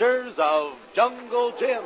Adventures of Jungle Jim.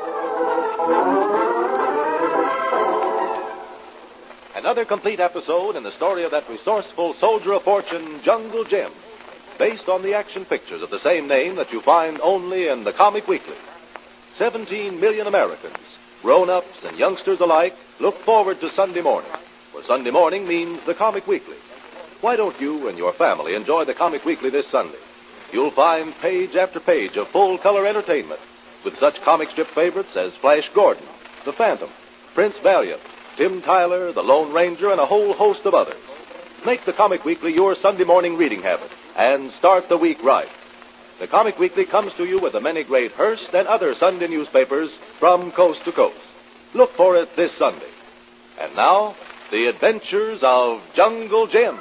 Another complete episode in the story of that resourceful soldier of fortune, Jungle Jim, based on the action pictures of the same name that you find only in the Comic Weekly. 17 million Americans, grown-ups and youngsters alike, look forward to Sunday morning, for Sunday morning means the Comic Weekly. Why don't you and your family enjoy the Comic Weekly this Sunday? You'll find page after page of full-color entertainment with such comic strip favorites as Flash Gordon, The Phantom, Prince Valiant, Tim Tyler, The Lone Ranger, and a whole host of others. Make the Comic Weekly your Sunday morning reading habit and start the week right. The Comic Weekly comes to you with the many great Hearst and other Sunday newspapers from coast to coast. Look for it this Sunday. And now, the Adventures of Jungle Jim.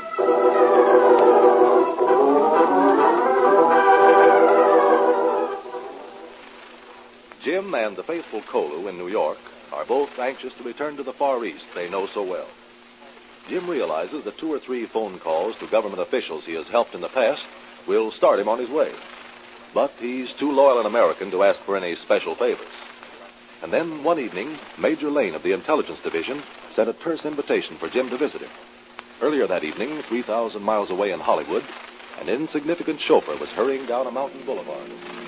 Jim and the faithful Kolu in New York are both anxious to return to the Far East they know so well. Jim realizes that 2 or 3 phone calls to government officials he has helped in the past will start him on his way. But he's too loyal an American to ask for any special favors. And then one evening, Major Lane of the Intelligence Division sent a terse invitation for Jim to visit him. Earlier that evening, 3,000 miles away in Hollywood, an insignificant chauffeur was hurrying down a mountain boulevard.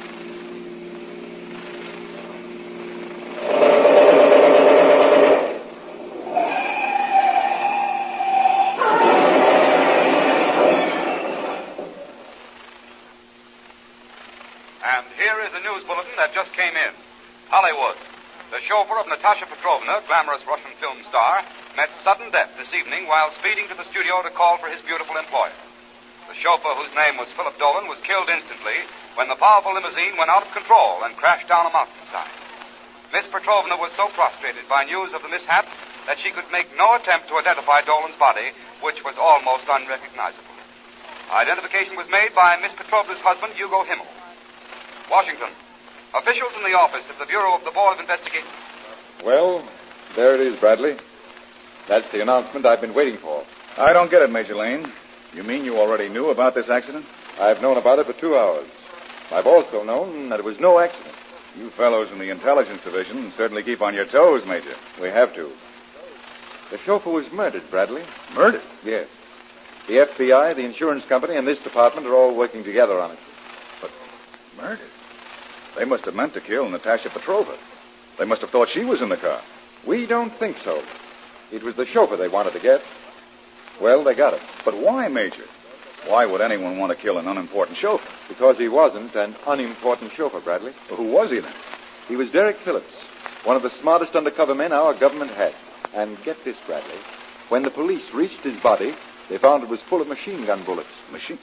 And here is a news bulletin that just came in. Hollywood. The chauffeur of Natasha Petrovna, glamorous Russian film star, met sudden death this evening while speeding to the studio to call for his beautiful employer. The chauffeur, whose name was Philip Dolan, was killed instantly when the powerful limousine went out of control and crashed down a mountainside. Miss Petrovna was so prostrated by news of the mishap that she could make no attempt to identify Dolan's body, which was almost unrecognizable. Identification was made by Miss Petrovna's husband, Hugo Himmel. Washington. Officials in the office of the Bureau of the Board of Investigation. Well, there it is, Bradley. That's the announcement I've been waiting for. I don't get it, Major Lane. You mean you already knew about this accident? I've known about it for 2 hours. I've also known that it was no accident. You fellows in the Intelligence Division certainly keep on your toes, Major. We have to. The chauffeur was murdered, Bradley. Murdered? Yes. The FBI, the insurance company, and this department are all working together on it. But murdered? They must have meant to kill Natasha Petrovna. They must have thought she was in the car. We don't think so. It was the chauffeur they wanted to get. Well, they got him. But why, Major? Why would anyone want to kill an unimportant chauffeur? Because he wasn't an unimportant chauffeur, Bradley. Well, who was he then? He was Derek Phillips, one of the smartest undercover men our government had. And get this, Bradley. When the police reached his body, they found it was full of machine gun bullets. Machine?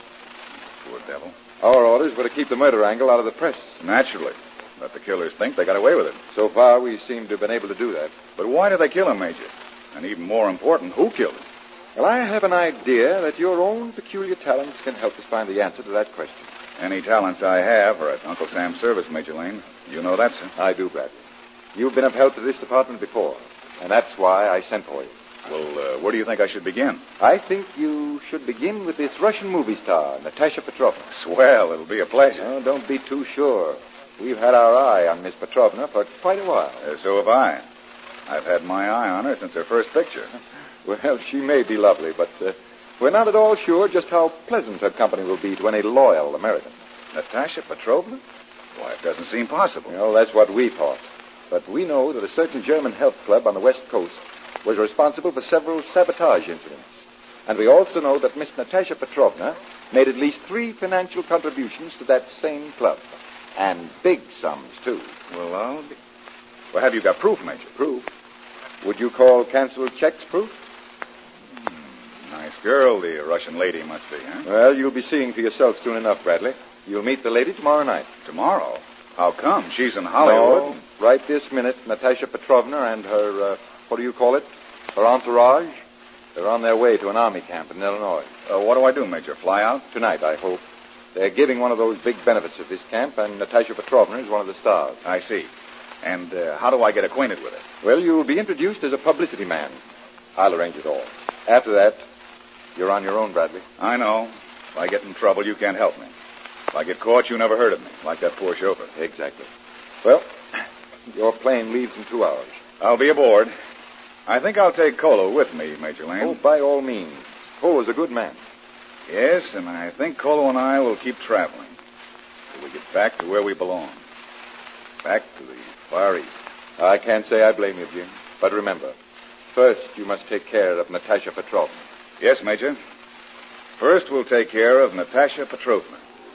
Poor devil. Our orders were to keep the murder angle out of the press. Naturally. Let the killers think they got away with it. So far, we seem to have been able to do that. But why did they kill him, Major? And even more important, who killed him? Well, I have an idea that your own peculiar talents can help us find the answer to that question. Any talents I have are at Uncle Sam's service, Major Lane. You know that, sir? I do, Bradley. You've been of help to this department before, and that's why I sent for you. Well, where do you think I should begin? I think you should begin with this Russian movie star, Natasha Petrovna. Swell. It'll be a pleasure. Oh, don't be too sure. We've had our eye on Miss Petrovna for quite a while. So have I. I've had my eye on her since her first picture. Well, she may be lovely, but we're not at all sure just how pleasant her company will be to any loyal American. Natasha Petrovna? Why, it doesn't seem possible. Well, that's what we thought. But we know that a certain German health club on the West Coast was responsible for several sabotage incidents. And we also know that Miss Natasha Petrovna made at least 3 financial contributions to that same club. And big sums, too. Well, have you got proof, Major? Proof? Would you call canceled checks proof? Nice girl, the Russian lady must be, huh? Well, you'll be seeing for yourself soon enough, Bradley. You'll meet the lady tomorrow night. Tomorrow? How come? She's in Hollywood. No, right this minute, Natasha Petrovna and her, what do you call it? Her entourage. They're on their way to an army camp in Illinois. What do I do, Major? Fly out? Tonight, I hope. They're giving one of those big benefits at this camp, and Natasha Petrovna is one of the stars. I see. And how do I get acquainted with her? Well, you'll be introduced as a publicity man. I'll arrange it all. After that, you're on your own, Bradley. I know. If I get in trouble, you can't help me. If I get caught, you never heard of me, like that poor chauffeur. Exactly. Well, your plane leaves in 2 hours. I'll be aboard. I think I'll take Colo with me, Major Lane. Oh, by all means. Colo's a good man. Yes, and I think Colo and I will keep traveling till we get back to where we belong. Back to the Far East. I can't say I blame you, Jim. But remember, first you must take care of Natasha Petrovna. Yes, Major. First, we'll take care of Natasha Petrovna.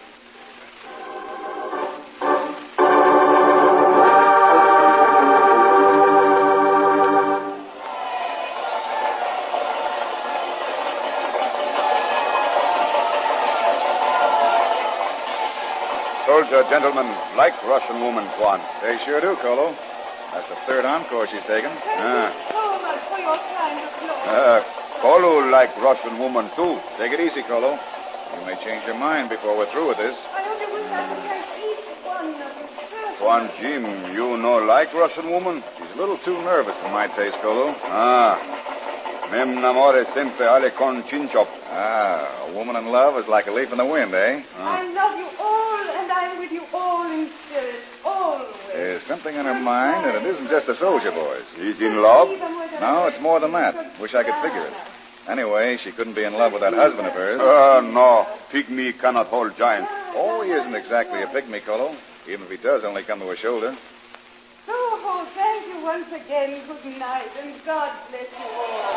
Soldier, gentlemen, like Russian woman, Juan. They sure do, Colo. That's the third encore she's taken. Thank you so much for your kind applause. Kolu like Russian woman, too. Take it easy, Colo. You may change your mind before we're through with this. I only wish I could have each one of you first. Juan Jim, you know like Russian woman? She's a little too nervous for my taste, Colo. Mem namore sempre ale con chinchop. A woman in love is like a leaf in the wind, eh? I love you all, and I'm with you all in spirit, always. There's something in her mind, and it isn't just the soldier boys. He's in love? No, it's more than that. Wish I could figure it. Anyway, she couldn't be in love with that husband of hers. No. Pygmy cannot hold giant. Oh, he isn't exactly a pygmy, Colo. Even if he does only come to her shoulder. Oh, thank you once again. Good night, and God bless you all.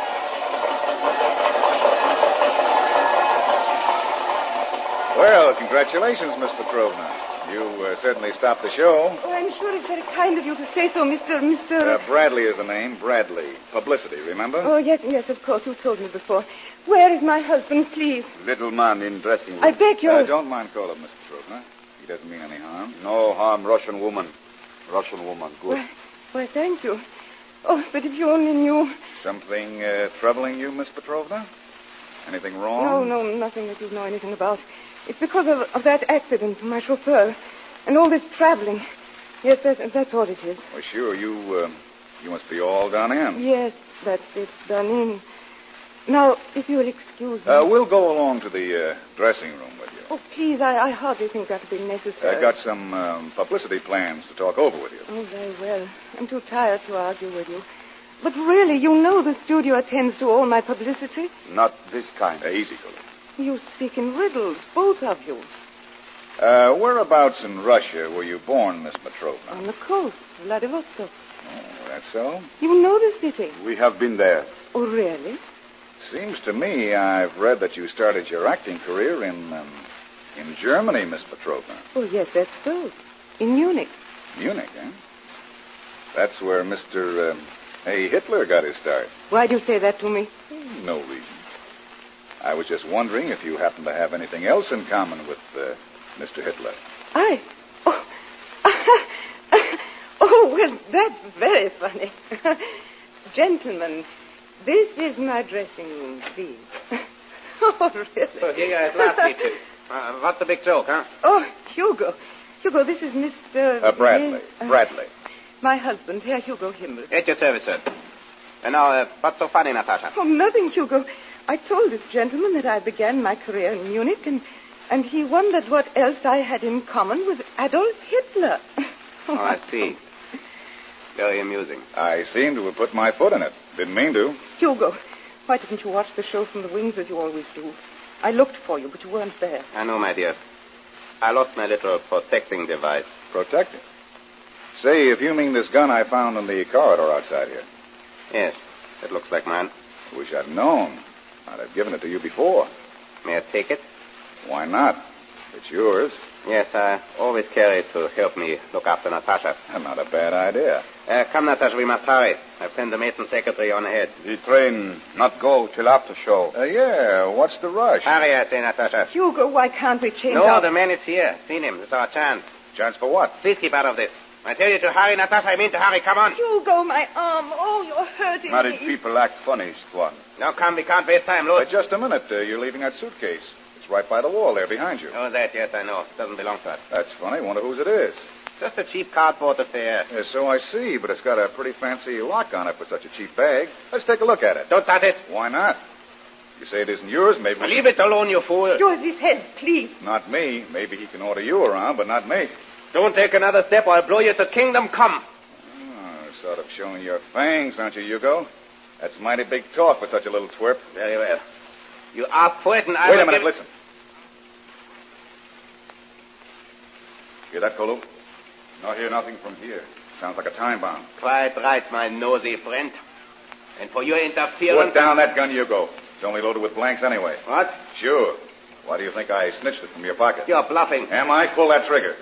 Well, congratulations, Miss Petrovna. You certainly stopped the show. Oh, I'm sure it's very kind of you to say so, Mr. Bradley is the name. Bradley. Publicity, remember? Oh, yes, of course. You told me before. Where is my husband, please? Little man in dressing room. I beg you. Don't mind Colo, Miss Petrovna. He doesn't mean any harm. No harm, Russian woman. Russian woman, good. Why, thank you. Oh, but if you only knew. Something troubling you, Miss Petrovna? Anything wrong? No, nothing that you know anything about. It's because of that accident to my chauffeur and all this traveling. Yes, that's all it is. Well, sure, you must be all done in. Yes, that's it, done in. Now, if you'll excuse me. We'll go along to the dressing room with you. Oh, please, I hardly think that would be necessary. I got some publicity plans to talk over with you. Oh, very well. I'm too tired to argue with you. But really, you know the studio attends to all my publicity. Not this kind. Easy, Colo. You speak in riddles, both of you. Whereabouts in Russia were you born, Miss Petrovna? On the coast, Vladivostok. Oh, that's so? You know the city. We have been there. Oh, really? Seems to me I've read that you started your acting career in Germany, Miss Petrovna. Oh, yes, that's so. In Munich. Munich, eh? That's where Mr. Hitler got his start. Why'd you say that to me? No reason. I was just wondering if you happen to have anything else in common with Mr. Hitler. I? Oh. Oh, well, that's very funny. Gentlemen, this is my dressing room, please. Oh, really? So here you are at last, Peter. What's the big joke, huh? Oh, Hugo. Hugo, this is Mr. Bradley. Bradley. My husband, Herr Hugo Himmel. At your service, sir. And now, what's so funny, Natasha? Oh, nothing, Hugo. I told this gentleman that I began my career in Munich, and he wondered what else I had in common with Adolf Hitler. Oh, I see. Very amusing. I seem to have put my foot in it. Didn't mean to. Hugo, why didn't you watch the show from the wings as you always do? I looked for you, but you weren't there. I know, my dear. I lost my little protecting device. Protecting? Say, if you mean this gun I found in the corridor outside here. Yes, it looks like mine. Wish I'd known. I'd have given it to you before. May I take it? Why not? It's yours. Yes, I always carry it to help me look after Natasha. Not a bad idea. Come, Natasha, we must hurry. I've sent the maid and secretary on ahead. The train not go till after show. Yeah, what's the rush? Hurry, I say, Natasha. Hugo, why can't we change No, our... the man is here. Seen him. It's our chance. Chance for what? Please keep out of this. I tell you to hurry, Natasha. I mean to hurry. Come on. Hugo, my arm. Oh, you're hurting Married me. people act funny, Swan. Now, come. We can't waste time. Loose. Just a minute. You're leaving that suitcase. It's right by the wall there behind you. Oh, that, yes, I know. It doesn't belong to us. That's funny. Wonder whose it is. Just a cheap cardboard affair. So I see, but it's got a pretty fancy lock on it for such a cheap bag. Let's take a look at it. Don't touch it. Why not? You say it isn't yours, maybe... Leave it alone, you fool. Yours is his, please. Not me. Maybe he can order you around, but not me. Don't take another step or I'll blow you to kingdom come. Oh, sort of showing your fangs, aren't you, Hugo? That's mighty big talk for such a little twerp. Very well. You asked for it and I Wait a will minute, give... listen. Hear that, Kolo? Not hear nothing from here. Sounds like a time bomb. Quite right, my nosy friend. And for your interference... Put down that gun, Hugo. It's only loaded with blanks anyway. What? Sure. Why do you think I snitched it from your pocket? You're bluffing. Am I? Pull that trigger.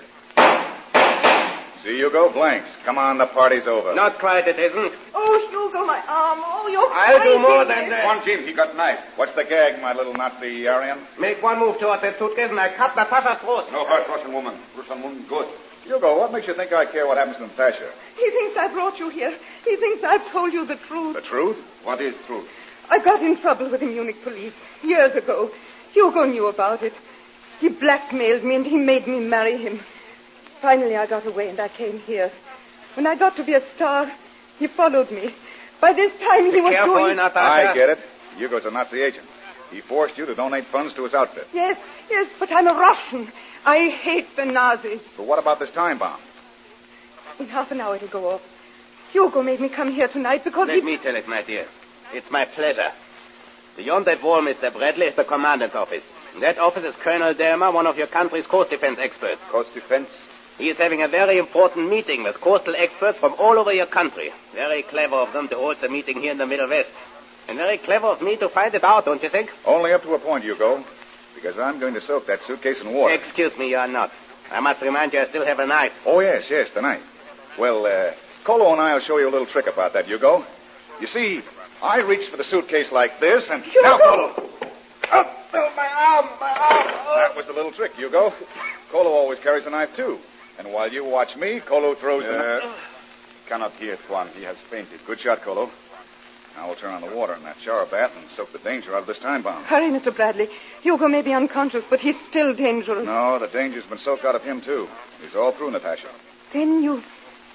See, Hugo? Blanks. Come on, the party's over. Not quite, it isn't. Oh, Hugo, my arm. Oh, you're I'll do fighting more than me. that. Come on, Jim. He got knife. What's the gag, my little Nazi Aryan? Make one move towards that suitcase and I cut Natasha's throat. No hurt, Russian woman. Russian woman, good. Hugo, what makes you think I care what happens to Natasha? He thinks I brought you here. He thinks I've told you the truth. The truth? What is truth? I got in trouble with the Munich police years ago. Hugo knew about it. He blackmailed me and he made me marry him. Finally, I got away and I came here. When I got to be a star, he followed me. By this time, he was Careful, doing... Natasha. I get it. Hugo's a Nazi agent. He forced you to donate funds to his outfit. Yes, but I'm a Russian. I hate the Nazis. But what about this time bomb? In half an hour, it'll go off. Hugo made me come here tonight because Let me tell it, my dear. It's my pleasure. Beyond that wall, Mr. Bradley, is the commandant's office. In that office is Colonel Dermer, one of your country's coast defense experts. Coast defense? He is having a very important meeting with coastal experts from all over your country. Very clever of them to hold the meeting here in the Middle West. And very clever of me to find it out, don't you think? Only up to a point, Hugo. Because I'm going to soak that suitcase in water. Excuse me, you are not. I must remind you I still have a knife. Oh, yes, the knife. Well, Kolo and I will show you a little trick about that, Hugo. You see, I reached for the suitcase like this, and... Hugo! Now, Kolo! Oh, my arm! That was the little trick, Hugo. Kolo always carries a knife, too. And while you watch me, Kolo throws the knife. Cannot hear Tuan. He has fainted. Good shot, Kolo. Now we'll turn on the water in that shower bath and soak the danger out of this time bomb. Hurry, Mr. Bradley. Hugo may be unconscious, but he's still dangerous. No, the danger's been soaked out of him, too. He's all through, Natasha. Then you've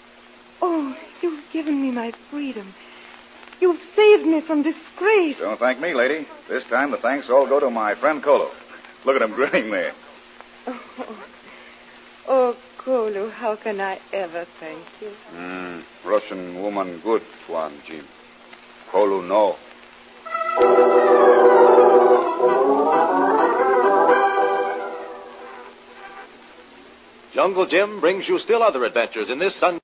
given me my freedom. You've saved me from disgrace. Don't thank me, lady. This time the thanks all go to my friend Kolo. Look at him grinning there. Oh, Kolo, how can I ever thank you? Russian woman, good, Tuan, Jim. Kolu, no. Jungle Jim brings you still other adventures in this Sun.